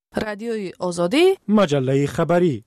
رادیوی آزادی، مجله خبری.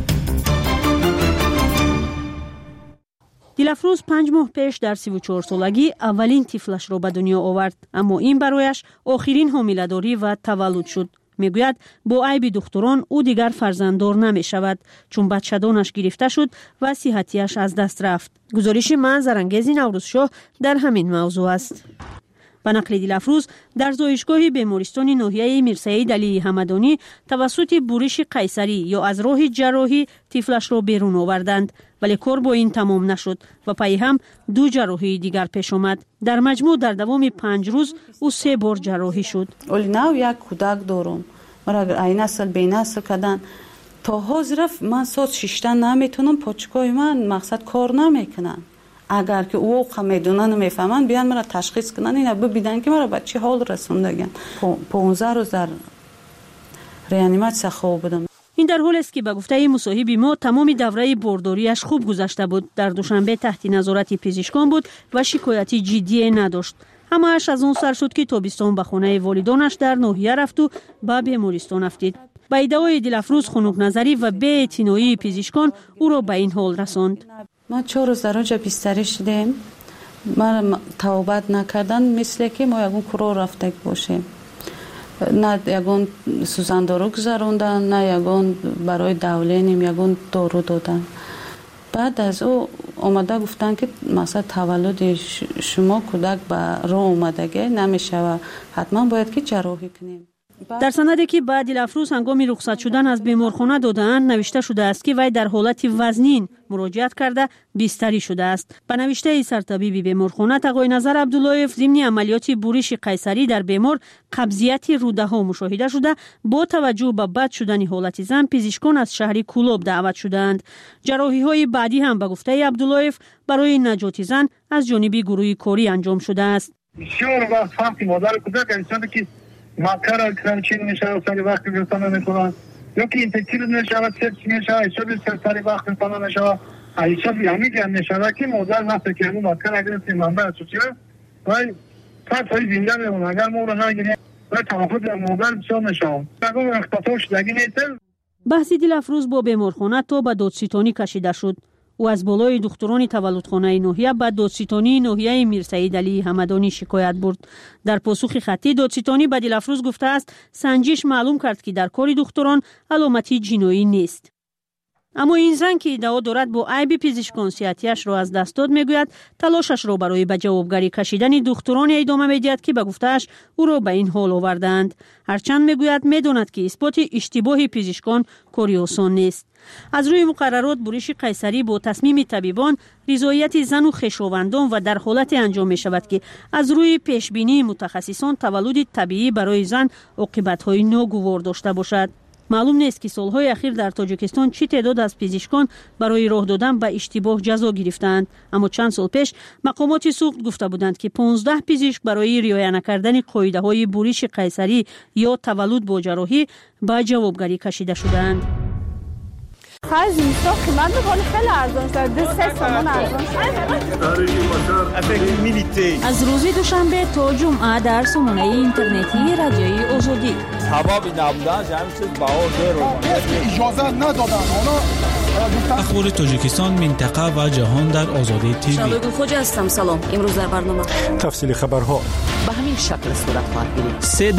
دیلافروز 5 ماه پیش در 34 سالگی اولین طفلش را به دنیا آورد، اما این برایش آخرین حامله‌داری و تولد شد. میگوید با عیب دختران او دیگر فرزنددار نمی شود چون بچه‌دانش گرفته شد و صحتیش از دست رفت. گزارش منظرانگیز نوروزشاه در همین موضوع است. به نقل دیلافروز در زایشگاه بیمارستان ناحیه میرسعید علی همدانی توسط بورش قیصری یا از راه جراحی طفلش را بیرون آوردند، ولی کار با این تمام نشد و پای هم 2 جراحی دیگر پیش آمد. در مجموع در دوام 5 روز او 3 بار جراحی شد. ولی ناو یک کودک دارم، مرا اگر این نسل به نسل کردن تا حاضر من ساعت 6 نمیتونم، پاچکای من مقصد کار نمیکنن. اگر که او میدونن میفهمن بیان مرا تشخیص کنن، اینا ببینن که مرا به چه حال رسوندگن. 15 روز در ریانیماسیون خواب بودم. این در حالی است که به گفته مصاحب ما تمام دوره بارداریش خوب گذشته بود. در دوشنبه تحت نظارت پزشکان بود و شکایتی جدی نداشت. همه‌اش از اون سر شد که تابستان به خانه والدانش در ناحیه رفت و به بیمارستان افتید. با ادعای دیلافروز خنک نظری و بی‌اعتنایی پزشکان او را به این حال رساند. ما 4 روز در اونجا بستری شدیم. ما توبت نکردن مثل که ما یگون کرو رفته باشیم. نه یگون سوزندارو گذروندن، نه یگون برای دولینیم یگون دارو دادن. بعد از او اومده گفتن که مثلا تولد شما کودک به راه اومدگی نمیشه و حتما باید که جراحی کنیم. در سندی که بعد دیلافروز هنگام رخصت شدن از بیمارخانه دادند نوشته شده است که وی در حالت وزنین مراجعت کرده بستری شده است. به نوشته سرطبیب بیمارخانه آقای نظر عبداللهیف ضمن عملیات بورش قیصری در بیمار قبضیت روده ها مشاهده شده. با توجه به بد شدن حالت زن پزشکان از شهر کولوب دعوت شدند. جراحی های بعدی هم به گفته عبداللهیف برای نجات زن از جانب گروه کاری انجام شده است. بسیار وقت مادر کودک انسان که مکر کردن چی نمیشه سری وقت گرفتن نمیکنن یا که اینفکتیو نمیشه سرچ نمیشه حساب سری وقت گرفتن نمیشه حساب همین نمیشه که مادر وقتی که اون مکر اگر منبع اساسی وای تا زنده میمونه اگر ما رو نگیریم و تماخذ مادر بسیار نشه اگر اختطاف شدگی نیست. بحث دیلافروز با بیمارخانه تا به دادستانی کشیده شد. او از بالای دختران تولدخانه ناحیه به دادستانی ناحیه میرسعید علی همدانی شکایت برد. در پاسخ خطی دادستانی به دیلافروز گفته است سنجش معلوم کرد که در کار دختران علامتی جنایی نیست. اما این زن که ادعا دارد با عیب پزشکان صحتیش را از دست داد میگوید تلاشش را برای به جوابگری کشیدن دختران ادامه میدهد که به گفتهش او را به این حال آوردند. هرچند میگوید میداند که اثبات اشتباه پزشکان کاری آسان نیست. از روی مقررات بورش قیصری با تصمیم طبیبان رضایت زن و خویشاوندان و در حالت انجام می شود که از روی پیشبینی متخصصان تولد طبیعی برای زن عاقبت‌های ناگوار داشته باشد. معلوم نیست که سالهای اخیر در تاجیکستان چی تعداد از پزشکان برای راه دادن به اشتباه جزا گرفتند، اما چند سال پیش مقامات سوخت گفته بودند که 15 پزشک برای رعایت نکردن قاعده‌های بورش قیصری یا تولد با جراحی به جوابگری کشیده شدند. خرج نیستا قیمت بکنی خیلی ارزان شده 3 سامان ارزان شده. از روز دوشنبه تا جمعه در سامانه اینترنتی رادیوی آزادی حبابی نبودن جمعی چیز بهار اجازه ندادن اخبار تاجیکستان منطقه و جهان در آزادی تیوی. شبگون خوجا هستم. سلام. امروز در برنامه تفصیل خبرها به همین شکل صورت خواهد گرفت.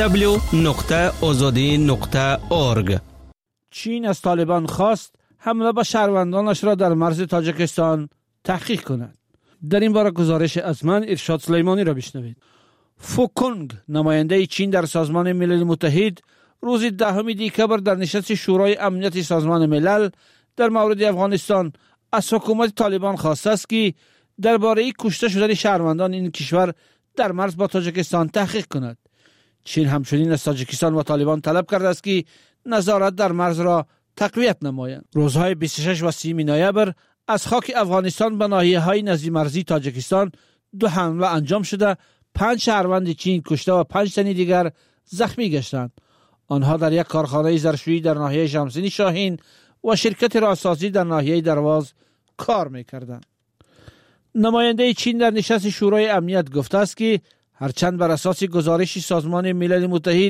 www.azadi.org. چین از طالبان خواست حمله به شهروندانش را در مرز تاجیکستان تحقیق کند. در این باره گزارش از من ارشاد سلیمانی را بشنوید. فوکونگ نماینده چین در سازمان ملل متحد روز 10 دسامبر در نشست شورای امنیت سازمان ملل در مورد افغانستان از حکومت طالبان خواسته است که درباره کشته شدن شهروندان این کشور در مرز با تاجیکستان تحقیق کند. چین همچنین از تاجیکستان و طالبان طلب کرده است که نظارت در مرز را تقویت نمایند. روزهای 26 و 30 نوامبر از خاک افغانستان به ناحیه‌های نزدیک مرزی تاجیکستان 2 حمله انجام شده 5 شهروند چین کشته و 5 تن دیگر زخمی گشتند. آنها در یک کارخانه ظرفشویی در ناحیه شمسین شاهین و شرکت راسازی در ناحیه درواز کار می‌کردند. نماینده چین در نشست شورای امنیت گفته است که هرچند بر اساس گزارش سازمان ملل متحد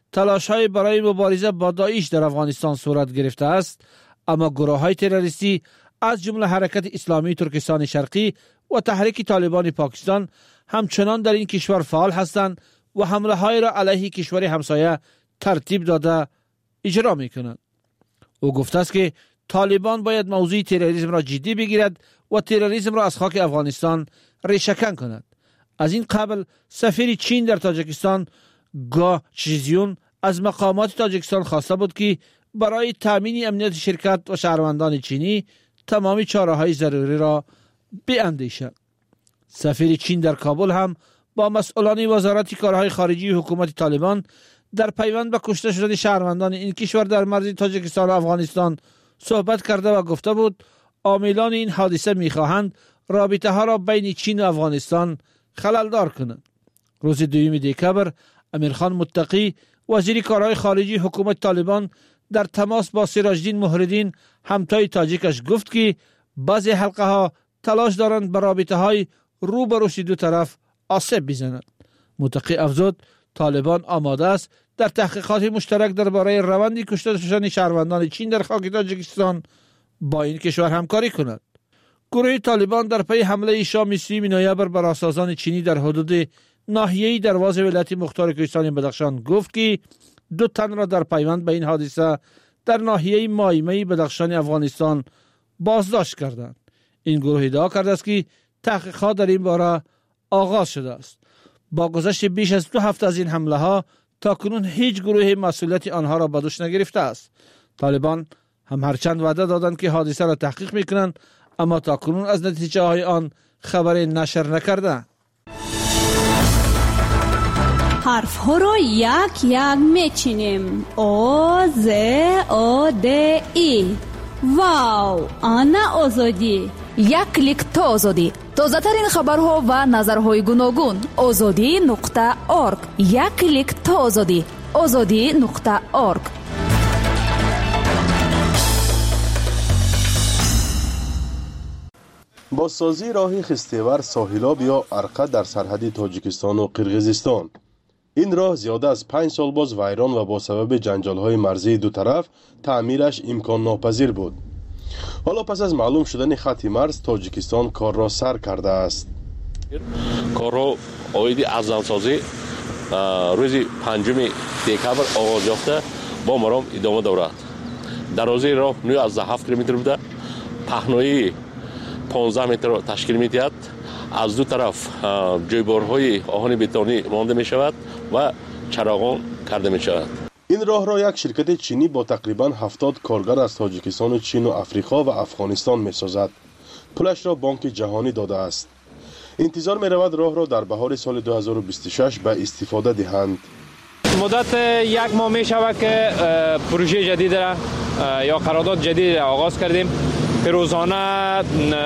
تلاش‌های برای مبارزه با داعش در افغانستان صورت گرفته است، اما گروه‌های تروریستی از جمله حرکت اسلامی ترکستان شرقی و تحریک طالبان پاکستان همچنان در این کشور فعال هستند و حمله‌های را علیه کشور همسایه ترتیب داده اجرا می‌کنند. او گفته است که طالبان باید موضوع تروریسم را جدی بگیرد و تروریسم را از خاک افغانستان ریشه‌کن کند. از این قبل سفیر چین در تاجیکستان گا چیزیون از مقامات تاجیکستان خواسته بود که برای تامین امنیت شرکت و شهروندان چینی تمامی چاره‌های ضروری را بیاندیشد. سفیر چین در کابل هم با مسئولان وزارت کارهای خارجی حکومت طالبان در پیوند به کشته شدن شهروندان این کشور در مرز تاجیکستان و افغانستان صحبت کرده و گفته بود عاملان این حادثه می‌خواهند رابطه ها را بین چین و افغانستان خللدار کنند. روز 2 دکبر امیرخان متقی وزیر کارهای خارجی حکومت طالبان در تماس با سراجدین مهردین همتای تاجیکش گفت که بعضی حلقه ها تلاش دارند به رابطه های رو به روی دو طرف آسیب بزنند. متقی افزود طالبان آماده است در تحقیقات مشترک درباره روند کشته شدن شهروندان چین در خاک تاجیکستان با این کشور همکاری کند. گروه طالبان در پی حمله شام 30 نوامبر بر راسازان چینی در حدود ناحیه دروازه ولایت مختار کوهستان بدخشان گفت که 2 تن را در پیوند به این حادثه در ناحیه مایمه بدخشان افغانستان بازداشت کردند. این گروه ادعا کرده است که تحقیقات در این باره آغاز شده است. با گذشت بیش از 2 هفته از این حمله ها تاکنون هیچ گروه مسئولیت آنها را به دوش نگرفته است. طالبان هم هرچند وعده دادند که حادثه را تحقیق میکنند، اما تاکنون از نتیجه های آن خبری نشر نکردند. حرف ها را یک یک میچینیم. او ز او د ای. واو، آنا آزادی. یک کلیک تا آزادی. تازه ترین خبرها و نظرهای گوناگون. azadi.org. یک کلیک تا آزادی. azadi.org. بازسازی راه خستیور ساحلاب یا ارقه در سرحد تاجیکستان و قرقیزستان. این راه زیاده از 5 سال باز ویران و با سبب جنجال‌های مرزی دو طرف تعمیرش امکان ناپذیر بود. حالا پس از معلوم شدن خط مرز تاجیکستان کار را سر کرده است. کار را آید ارزانسازی روز 5 دکبر آغاز یافته با مرام ادامه دارد. درازی راه 9.7 کیلومتر بوده. پهنایی 15 متر تشکیل می‌دهد. از دو طرف جویبارهای آهن بتونی مانده می شود و چراغان کرده می شود. این راه را یک شرکت چینی با تقریباً 70 کارگر از تاجیکستان و چین و افریقا و افغانستان می سازد. پولش را بانک جهانی داده است. انتظار می رود راه را در بهار سال 2026 به استفاده دهند. مدت 1 ماه می شود که پروژه جدید را یا قرارداد جدید را آغاز کردیم که روزانه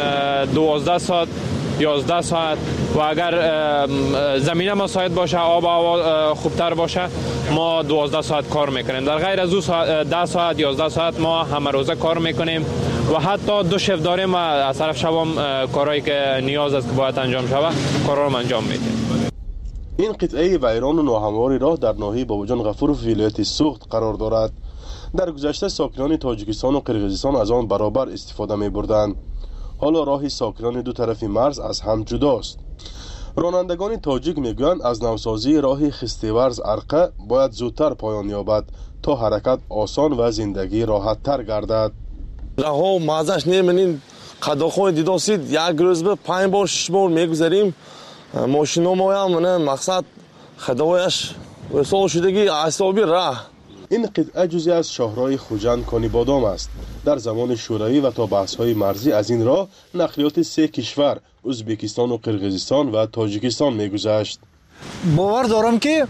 12 ساعت 11 ساعت و اگر زمینه مساعد باشه، آب و هوا خوبتر باشه، ما 12 ساعت کار میکنیم. در غیر از 10 ساعت 11 ساعت ما همه روزه کار میکنیم و حتی 2 شفت داریم و از طرف شبام کارهایی که نیاز است که باید انجام شود کارا رو انجام میدیم. این قطعه ویران و ناهموار راه در ناحیه باباجان غفور و ولایت سوخت قرار دارد. در گذشته ساکنان تاجیکستان و قرقیزستان از آن برابر استفاده می‌بردند. حالا راه ساکنان دو طرف مرز از هم جداست. رانندگان تاجیک میگویند از نوسازی راه خستیورز ارقه باید زودتر پایان یابد تا حرکت آسان و زندگی راحت تر گردد. راه مازش نمی‌بینید قداخوی دیداسید یک روز به 5 بار 6 بار میگذاریم. ماشینا ما هم مقصد خدایش وصول شدگی اعصابی راه. این قطعه جزئی از شاهراه خوجند کانی بادام است. در زمان شوروی و تا بحث‌های مرزی از این راه نقلیات 3 کشور ازبکستان و قرقیزستان و تاجیکستان می‌گذشت. باور دارم که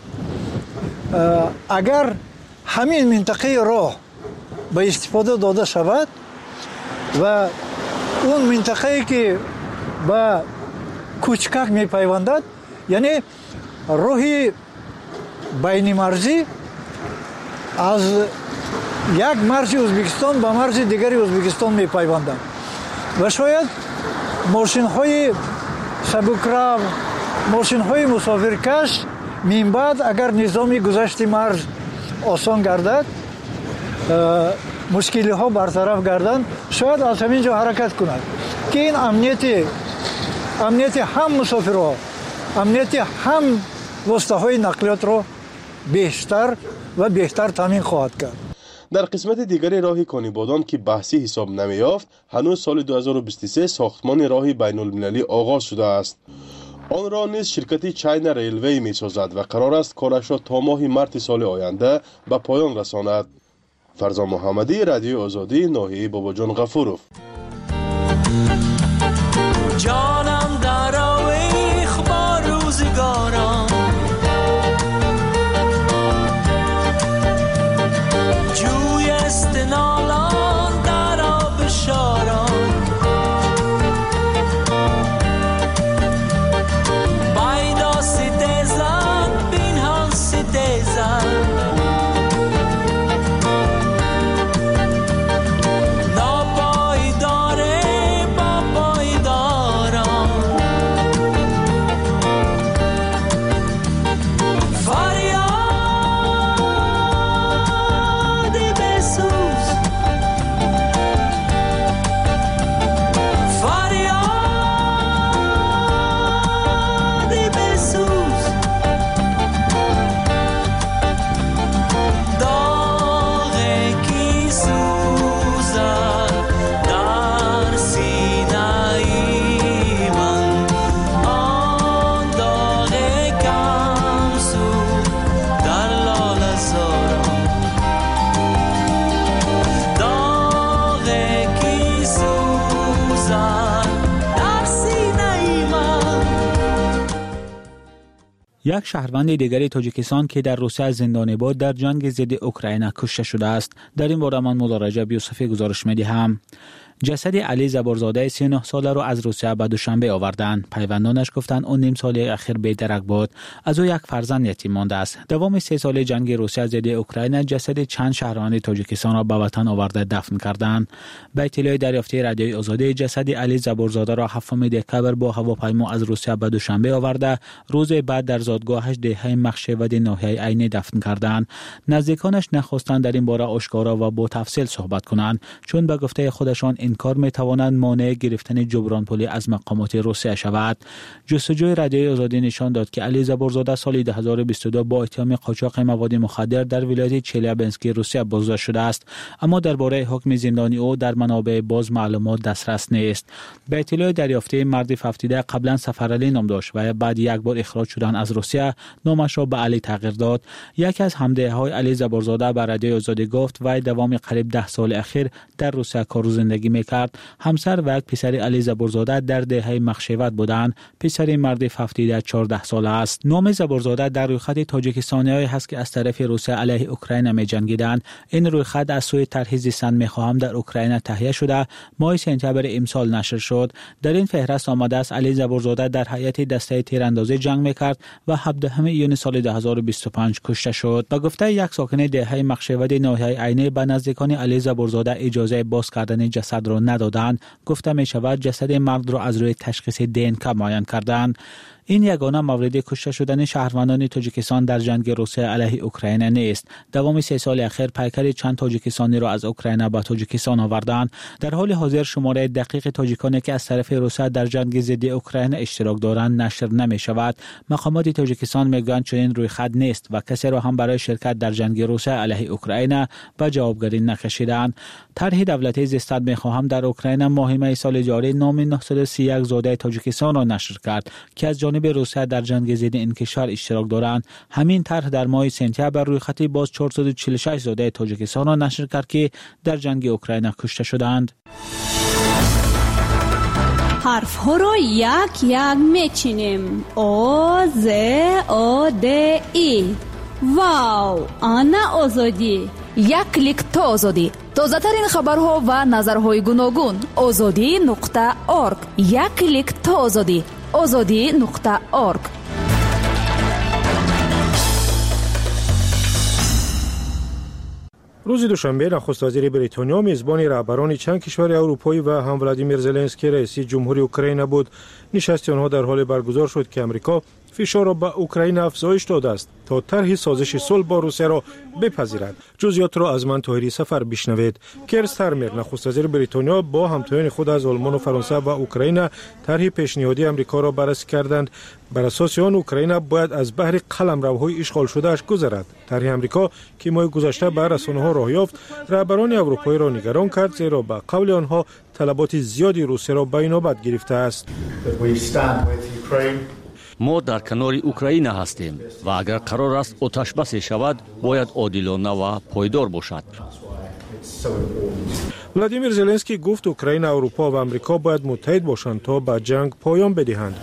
اگر همین منطقه راه به استفاده داده شود و اون منطقه‌ای که به کوچکک می‌پیوندد، یعنی راهی بین مرزی از یک مرز ازبکستان به مرز دیگری ازبکستان می‌پیوندند و شاید ماشین‌های سبکرو، ماشین‌های مسافرکش من بعد اگر نظام گذشت مرز آسان گردد، مشکلی ها برطرف گردند، شاید از همین جا حرکت کند که این امنیت هم مسافرها، امنیت هم واسطه های نقلیات رو بیشتر و بهتر تامین خواهد کرد. در قسمت دیگری راه کانیبادان که بحثی حساب نمی‌یافت، هنوز سال 2023 ساختمان راه بین المللی آغاز شده است. آن را نیز شرکت چاینا ریلوی می‌سازد و قرار است کارش را تا ماه مارس سال آینده به پایان رساند. فرزان محمدی، رادیو آزادی، ناحیه باباجان غفورов. جانم در آویخ با روزگارم، جوی استنالان در آب شارم، بایدا ستیزن بین هم ستیزن، یک شهروند دیگری تاجیکستان که در روسیه زندانی بود در جنگ ضد اوکراین کشته شده است. در این باره من مولا رجب یوسفی گزارش می‌دهم. جسد علی زبورزاده 39 ساله را از روسیه به دوشنبه آوردند. پیوندانش گفتند اون نیم سال اخیر بی‌درک بود. از او یک فرزند یتیم مانده است. دوام 3 سال جنگ روسیه ضد اوکراین جسد چند شهروند تاجیکستان را به وطن آورده دفن کردند. به اطلاع دریافتی رادیوی آزادی، جسد علی زبورزاده را 7 دکتبر با هواپیما از روسیه به دوشنبه آورده، روز بعد در زادگاهش دهه مخشود ناحیه عینی دفن کردند. نزدیکانش نخواستند در این باره آشکارا و با تفصیل صحبت کنند، چون به گفته خودشان این کار میتواند مانع گرفتن جبران پولی از مقامات روسیه شود. جستجوی رادیوی آزادی نشان داد که علی زبورزاده سال 2022 با اتهام قاچاق مواد مخدر در ولایت چلیابینسک روسیه بازداشت شده است، اما درباره حکم زندانی او در منابع باز معلومات دسترس نیست. به اطلاع دریافتی، مرد 77 قبلا سفرعلی نام داشت و بعد یک بار اخراج شدن از روسیه نامش را به علی تغییر داد. یکی از همدههای علی زبورزاده به رادیوی آزادی گفت وی دوام قریب 10 سال اخیر در روسیه کار و زندگی میکرد. همسر و یک پسر علی زبورزاده در دهه مخشوت بودند. پسر مرد 77 14 ساله است. نام زبورزاده در رویخط تاجیکستانیایی هست که از طرف روسیه علیه اوکراین می‌جنگیدند. این رویخط از سوی طرح زیستن می‌خواهم در اوکراین تهیه شده ماه سپتامبر امسال نشر شد. در این فهرست آمده است علی زبورزاده در هیئت دسته تیراندازی جنگ می‌کرد و 17 ایون سال 2025 کشته شد. با گفته یک ساکن دهه مخشوت ناحیه عینی، به نزدیکان علی زبورزاده اجازه باز کردن جسد را ندادند. گفته می شود جسد مرد را از روی تشخیص DNK معاین کردند. این یگانه مورد کشته شدن شهروندان تاجیکستان در جنگ روسیه علیه اوکراین نیست. دوام 3 سال اخیر پیکر چند تاجیکستانی را از اوکراین به تاجیکستان آوردند. در حال حاضر شماره دقیق تاجیکانی که از طرف روسیه در جنگ ضد اوکراین اشتراک دارند نشر نمی شود. مقامات تاجیکستان میگویند چنین روی خط نیست و کسی را هم برای شرکت در جنگ روسیه علیه اوکراین به جوابگری نکشیدند. طرح دولتی زیستن میخواهم در اوکراین ماه می سال جاری نام 931 زاده تاجیکستان را نشر کرد که از جانب روسیه در جنگ ضد این کشور اشتراک دارند. همین طرح در ماه سپتامبر روی خط باز 446 زاده تاجیکستان را نشر کرد که در جنگ اوکراین کشته شدند. حرف ها را یک یک میچینیم. او ز او د ای. واو، آنا آزادی. یک کلیک تا آزادی. تازه ترین خبرها و نظرهای گوناگون. azadi.org. یک کلیک تا آزادی. azadi.org. روز دوشنبه نخست وزیر بریتانیا میزبان رهبران چند کشور اروپایی و هم ولادیمیر زلنسکی رئیس جمهوری اوکراین بود. نشست آنها در حال برگزار شد که امریکا فشار را به اوکراین افزایش داده است تا طرح سازش صلح با روسیه را بپذیرد. جزئیات را از من طاهری سفر بشنوید. کیر استارمر نخست وزیر بریتانیا با همتایان خود از آلمان و فرانسه و اوکراین طرح پیشنهادی آمریکا را بررسی کردند. بر اساس آن اوکراین باید از بحر قلمروهای اشغال شده اش گذرد. طرح آمریکا که ماه گذشته به رسانه‌ها راه یافت، رهبران اروپایی را نگران کرد، زیرا به قول آنها طلبات زیادی روسیه را به نوبت گرفته است. ما در کنار اوکراین هستیم و اگر قرار است آتش بس شود باید عادلانه و پایدار باشد. ولادیمیر زلنسکی گفت اوکراین، اروپا و آمریکا باید متحد باشند تا به جنگ پایان بدهند.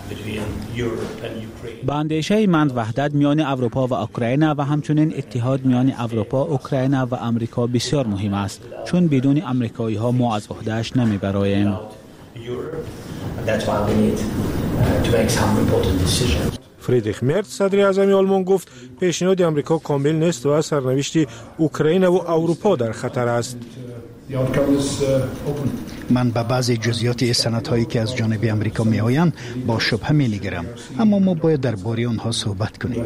با اندیشه من وحدت میان اروپا و اوکراین و همچنین اتحاد میان اروپا، اوکراین و آمریکا بسیار مهم است، چون بدون آمریکایی ها ما از عهده‌اش نمیبراییم. فریدریخ مرز صدر اعظم آلمان گفت پیشنهاد آمریکا کامل نیست و سرنوشت اوکراین و اروپا در خطر است. من به بعضی جزئیات سندهایی که از جانب آمریکا می آیند با شبهه می نگرم، اما ما باید درباره آنها صحبت کنیم.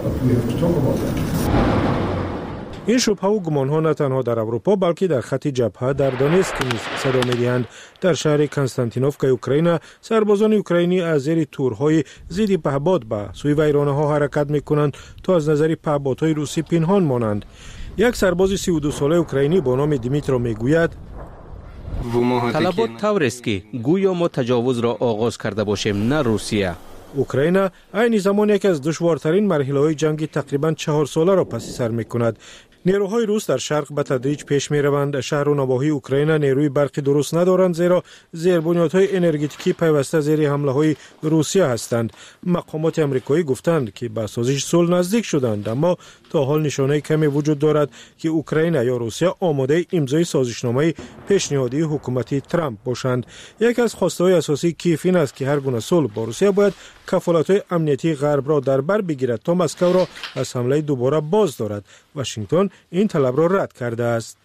این شبهه و گمانها نه تنها در اروپا بلکه در خط جبهه در دونتسک نیز صدا می‌دهند. در شهر کنستانتینوفکا اوکراین، سربازان اوکراینی از زیر تورهای ضد پهپاد به سوی ویرانه‌ها حرکت می‌کنند تا از نظر پهپادهای روسی پنهان مانند. یک سرباز 32 ساله اوکراینی با نام دیمیترو میگوید طلبات طور است که گویا ما تجاوز را آغاز کرده باشیم، نه روسیه. اوکراین عین زمان یکی از دشوارترین مرحله‌های جنگ تقریباً 4 ساله را پس سر می‌کند. نیروهای روس در شرق به تدریج پیش می‌روند. شهر و نواحی اوکراین نیروی برقی درست ندارند، زیرا زیربنیادهای انرژتیکی پیوسته زیر حمله‌های روسیه هستند. مقامات آمریکایی گفتند که به سازش صلح نزدیک شدند، اما تا حال نشانه کمی وجود دارد که اوکراین یا روسیه آماده امضای سازشنامه پیشنهادی حکومتی ترامپ باشند. یکی از خواسته‌های اساسی کیف این است که هر گونه صلح با روسیه باید کفالت‌های امنیتی غرب را در بر بگیرد تا مسکو را از حمله دوباره باز دارد. واشنگتن این طلب را رد کرده است.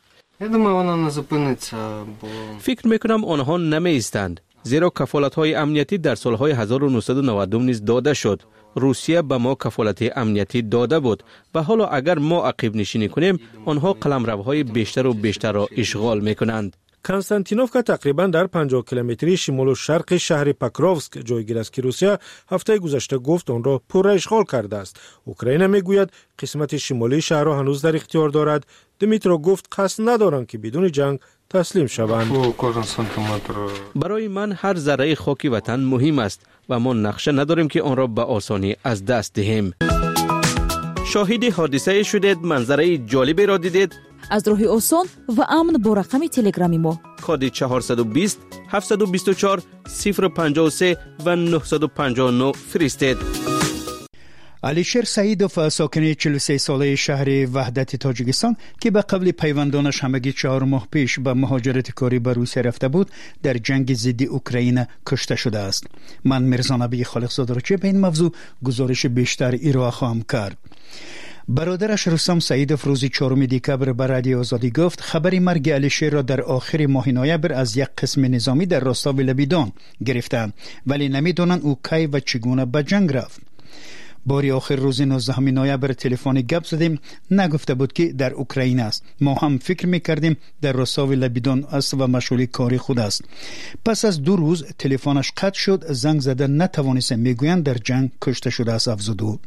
فکر میکنم آنها نمی ایستند، زیرا کفالت‌های امنیتی در سالهای 1992 نیز داده شد. روسیه به ما کفالت امنیتی داده بود و حالا اگر ما عقب نشینی کنیم، آنها قلمروهای بیشتر و بیشتر را اشغال میکنند. کنستانتینوفکا تقریبا در 50 کیلومتری شمال و شرق شهر پاکروفسک جایگیر است که روسیه هفته گذشته گفت آن را پر اشغال کرده است. اوکراین میگوید قسمت شمالی شهر را هنوز در اختیار دارد. دیمیترو گفت قصد ندارند که بدون جنگ تسلیم شوند. برای من هر ذره خاک وطن مهم است و ما نقشه نداریم که آن را به آسانی از دست دهیم. شاهد حادثه شدید، منظره جالبی را دیدید؟ از راه آسان و امن با رقم تلگرامی ما کد 420 724 053 و 959 فرستید. علیشیر سعیدوف ساکن 43 ساله شهر وحدت تاجیکستان که به قبل پیوندانش همگی 4 ماه پیش به مهاجرت کاری به روسیه رفته بود، در جنگ ضد اوکراین کشته شده است. من میرزا نبی خالقزاده را به این موضوع گزارش بیشتر ارائه خواهم کرد. برادرش رستم سعیدوف روز 4 دکبر به رادیو آزادی گفت خبر مرگ علیشیر را در آخر ماه نوامبر از یک قسم نظامی در راستاو لبیدان گرفتند، ولی نمیدونند او کی و چگونه به جنگ رفت. باری آخر روز 19 نوامبر تلفنی گپ زدیم، نگفته بود که در اوکراین است. ما هم فکر میکردیم در راستاو لبیدان است و مشغول کاری خود است. پس از 2 روز تلفنش قطع شد، زنگ زده نتوانست، میگویند در جنگ کشته شده است افزود.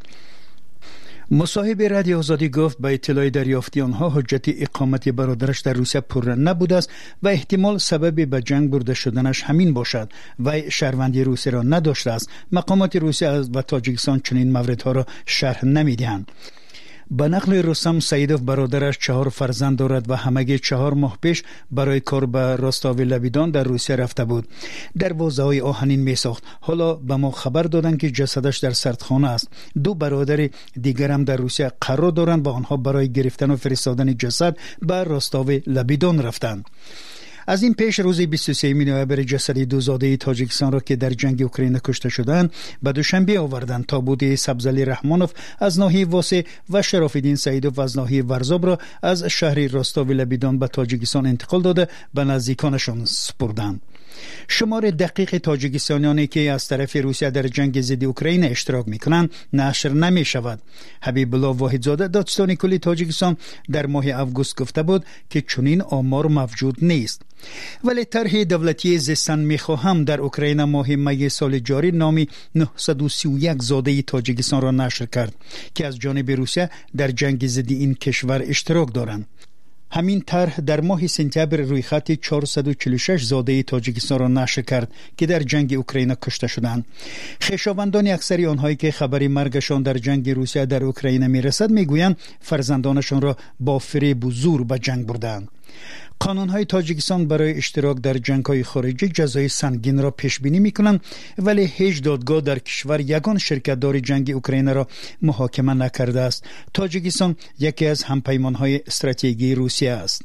مصاحب رادیو آزادی گفت به اطلاع دریافتی آنها حجت اقامت برادرش در روسیه پر نبوده است و احتمال سبب به جنگ برده شدنش همین باشد و شهروندی روسیه را نداشته است. مقامات روسیه و تاجیکستان چنین موردها را شرح نمیدهند. به نقل رستم سعیدوف برادرش 4 فرزند دارد و همگی 4 ماه پیش برای کار به راستاو لبیدان در روسیه رفته بود. دروازه‌های آهنین می ساخت. حالا به ما خبر دادند که جسدش در سردخانه است. 2 برادر دیگر هم در روسیه قرار دارند و آنها برای گرفتن و فرستادن جسد به راستاو لبیدان رفتند. از این پیش روز 23 نوامبر جسد 2 زاده تاجیکستان را که در جنگ اوکراین کشته شدند به دوشنبه آوردند. تابوت سبزعلی رحمانوف از ناحیه واسه و شراف‌الدین سعیدوف از ناحیه ورزاب را از شهر راستاو لبیدان به تاجیکستان انتقال داده به نزدیکانشان سپردند. شمار دقیق تاجیکستانیانی که از طرف روسیه در جنگ ضد اوکراین اشتراک میکنند نشر نمی شود. حبیب الله واحدزاده دادستان کلی تاجیکستان در ماه آگوست گفته بود که چنین آمار موجود نیست. ولی طرح دولتی زیستن میخواهم در اوکراین ماه می سال جاری نامی 931 زاده تاجیکستان را نشر کرد که از جانب روسیه در جنگ ضد این کشور اشتراک دارند. همین طرح در ماه سپتامبر روی خط 446 زاده تاجیکستان را نشر کرد که در جنگ اوکراین کشته شدند. خویشاوندان اکثری آنهایی که خبری مرگشان در جنگ روسیه در اوکراین میرسد میگویند فرزندانشان را با فریب و زور به جنگ بردند. قانون‌های تاجیکستان برای اشتراک در جنگ‌های خارجی جزای سنگین را پیش بینی می‌کنند، ولی هیچ دادگاه در کشور یگان شرکت‌دار جنگ اوکراین را محاکمه نکرده است. تاجیکستان یکی از همپیمان‌های استراتژیکی روسیه است.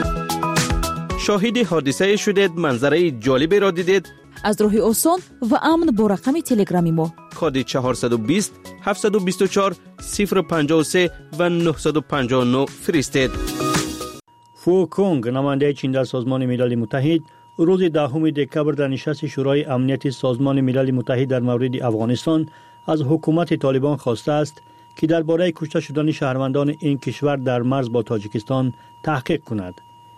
شاهد حادثه شدید، منظره جالبی را دیدید؟ از راه آسان و امن با رقم تلگرامی ما کد 420 724 053 و 959 فرستید. فو کونگ نماینده چین در سازمان ملل متحد روز 10 دکمبر در نشست شورای امنیت سازمان ملل متحد در مورد افغانستان از حکومت طالبان خواسته است که درباره کشته شدن شهروندان این کشور در مرز با تاجیکستان تحقیق کند.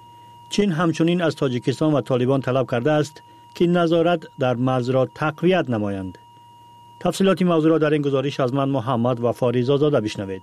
چین همچنین از تاجیکستان و طالبان طلب کرده است که نظارت در مرز را تقویت نمایند. تفصیلات موضوع را در این گزارش از من محمد وفا رضازاده بشنوید.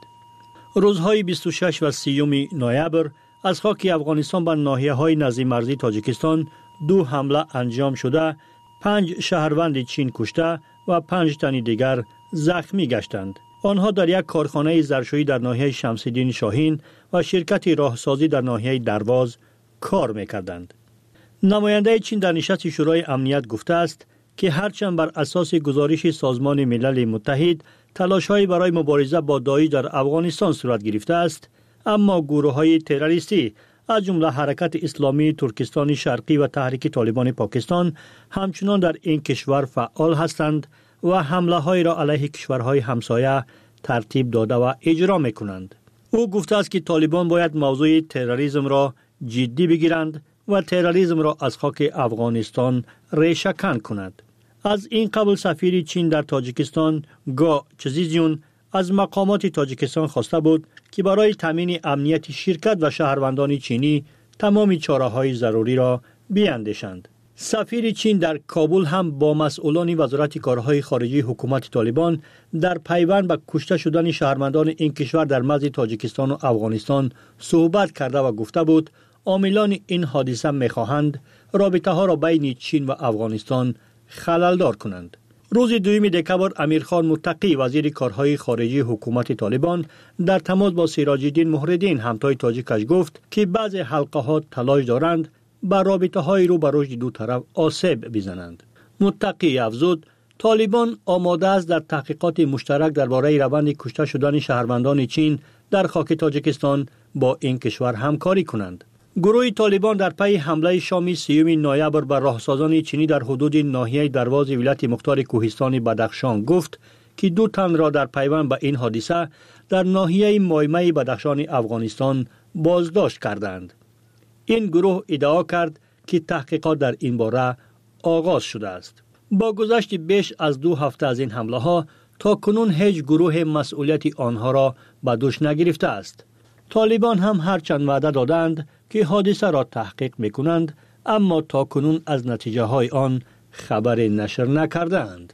روزهای 26 و 30 نوامبر از خاک افغانستان به ناحیه‌های نزدیک مرزی تاجیکستان 2 حمله انجام شده، 5 شهروند چین کشته و 5 تن دیگر زخمی گشتند. آنها در یک کارخانه ظرفشویی در ناحیه شمس‌الدین شاهین و شرکت راهسازی در ناحیه درواز کار می‌کردند. نماینده چین در نشست شورای امنیت گفته است که هرچند بر اساس گزارش سازمان ملل متحد تلاش‌های برای مبارزه با داعش در افغانستان صورت گرفته است، اما گروه‌های تروریستی از جمله حرکت اسلامی ترکستان شرقی و تحریک طالبان پاکستان همچنان در این کشور فعال هستند و حمله‌های را علیه کشورهای همسایه ترتیب داده و اجرا می‌کنند. او گفته است که طالبان باید موضوع تروریسم را جدی بگیرند و تروریسم را از خاک افغانستان ریشه‌کن کنند. از این قبل سفیر چین در تاجیکستان گا چزیزیون از مقامات تاجیکستان خواسته بود که برای تامین امنیت شرکت و شهروندان چینی تمام چاره‌های ضروری را بیاندیشند. سفیر چین در کابل هم با مسئولان وزارت کارهای خارجی حکومت طالبان در پیوند به کشته شدن شهروندان این کشور در مرز تاجیکستان و افغانستان صحبت کرده و گفته بود عاملان این حادثه می‌خواهند رابطه‌ها را بین چین و افغانستان خلل‌دار کنند. روز 2 دکمبر امیرخان متقی وزیر کارهای خارجی حکومت طالبان در تماس با سراج الدین مهرالدین همتای تاجیکش گفت که بعضی حلقه‌ها تلاش دارند بر رابطه‌های رو به رشد دو طرف آسیب بزنند. متقی افزود طالبان آماده است در تحقیقات مشترک درباره روند کشته شدن شهروندان چین در خاک تاجیکستان با این کشور همکاری کنند. گروه طالبان در پی حمله شام 30 نوامبر بر راهسازان چینی در حدود ناحیه درواز ولایت مختار کوهستان بدخشان گفت که 2 تن را در پیوند به این حادثه در ناحیه مایمه بدخشان افغانستان بازداشت کردند. این گروه ادعا کرد که تحقیقات در این باره آغاز شده است. با گذشت بیش از 2 هفته از این حمله ها تا کنون هیچ گروه مسئولیت آنها را به دوش نگرفته است. طالبان هم هرچند وعده دادند که حادثه را تحقیق میکنند، اما تا کنون از نتیجه های آن خبر نشر نکردند.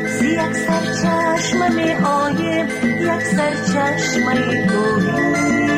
یک سرچشمه توهی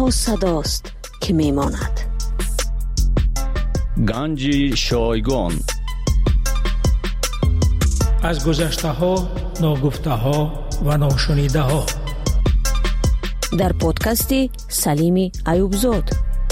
تنها صداست که میماند. گنج شایگان. از گذشته ها، ناگفته ها و ناشنیده ها. در پادکست سلیم ایوبزاد.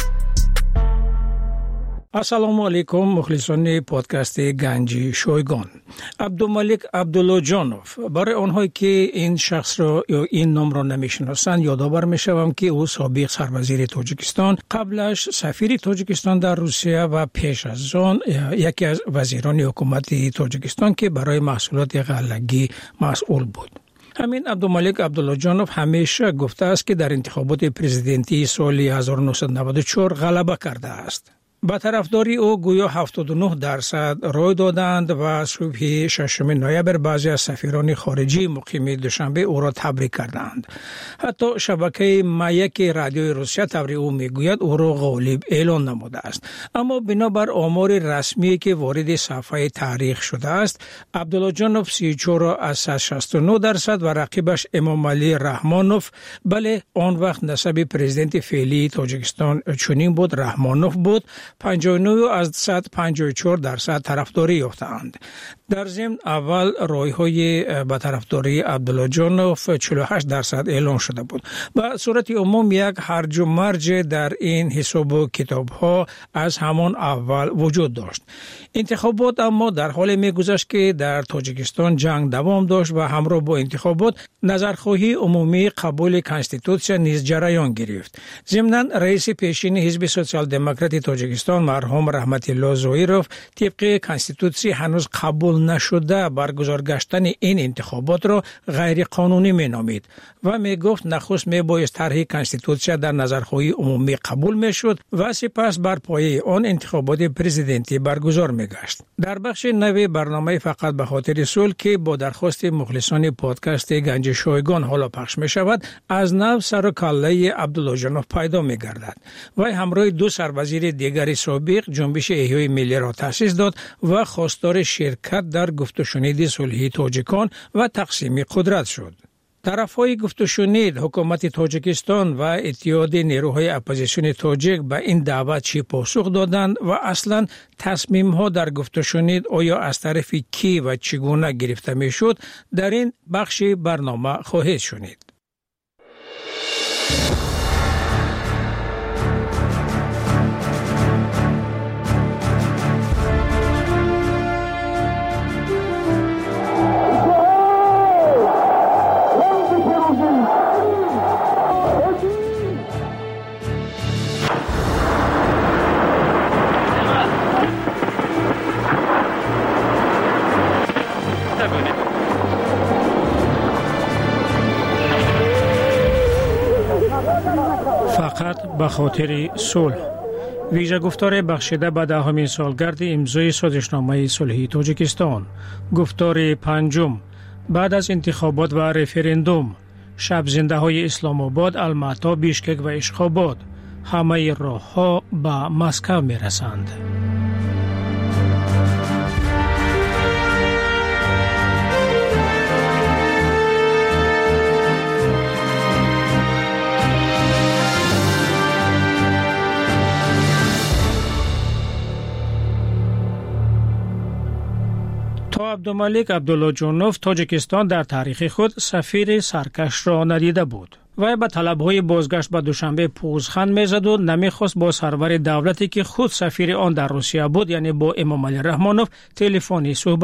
السلام علیکم مخلصان پادکست گنج شایگان. عبدالملک عبداللهجانوف. برای آنهایی که این شخص را یا این نام را نمیشناسند یادآور میشوم که او سابق سروزیر تاجیکستان، قبلش سفیر تاجیکستان در روسیه و پیش از آن یکی از وزیران حکومت تاجیکستان که برای محصولات غله‌ای مسئول بود. همین عبدالملک عبداللهجانوف همیشه گفته است که در انتخابات پرزیدنتی سال 1994 غلبه کرده است. با طرفداری او گویا 79% رای دادند و صبح 6 نوامبر بعضی از سفیران خارجی مقیم دوشنبه او را تبریک کردند. حتی شبکه مایک رادیوی روسیه تبریک او میگوید او را غالب اعلان نموده است. اما بنابر آمار رسمی که وارد صفحه تاریخ شده است، عبداللهجانوف 34.69% و رقیبش امام علی رحمانوف، بله آن وقت نسب پرزیدنت فعلی تاجیکستان چنین بود، رحمانوف بود، 59.54% طرفداری یافتند. در ضمن اول رای‌های با طرفداری عبداللهجانوف 48% اعلان شده بود. به صورت عموم یک هرج و مرج در این حساب و کتاب‌ها از همان اول وجود داشت. انتخابات اما در حال می‌گذشت که در تاجیکستان جنگ دوام داشت و همراه با انتخابات نظرخواهی عمومی قبول کنستیتوسیون نیز جریان گرفت. ضمناً رئیس پیشین حزب سوسیال دموکرات تاجیکستان مرحوم رحمت الله ظاهرов طبق کنستیتوسی هنوز قبول نشده برگزار گشتن این انتخابات را غیر قانونی مینامید و میگفت نخست میبایست طرح کنستیتوسی در نظرخواهی عمومی قبول میشد و سپس بر پایه آن انتخابات پرزیدنتی برگزار میگشت. در بخش نو برنامه فقط به خاطر صلح که با درخواست مخلصان پادکست گنج شایگان حالا پخش میشود، از نو سر و کله عبداللهجانوف پیدا میگردد و همراه دو سروزیر دیگر سابق جنبش احیای ملی را تأسیس داد و خواستار شرکت در گفت و شنید صلحی تاجیکان و تقسیم قدرت شد. طرفهای گفت و شنید حکومت تاجیکستان و اتحاد نیروهای اپوزیسیون تاجیک به این دعوت چی پاسخ دادند و اصلا تصمیم ها در گفت و شنید آیا از طرف کی و چگونه گرفته می شد در این بخش برنامه خواهید شنید. فقط به خاطر صلح. ویژه گفتار بخشیده به 10مین سالگرد امضای سازشنامه صلحی تاجیکستان. گفتار پنجم بعد از انتخابات و رفراندوم. شب زنده های اسلام آباد، الماتا، بیشکک و اشخاباد. همه راه ها به مسکو می رسند. عبدالملک عبداللهجانوف تاجیکستان در تاریخ خود سفیر سرکش را ندیده بود. و به طلب‌های بازگشت به دوشنبه پوزخند می‌زد و نمی‌خواست با سرور دولتی که خود سفیر آن در روسیه بود یعنی با امام علی رحمانوف تلفنی صحبت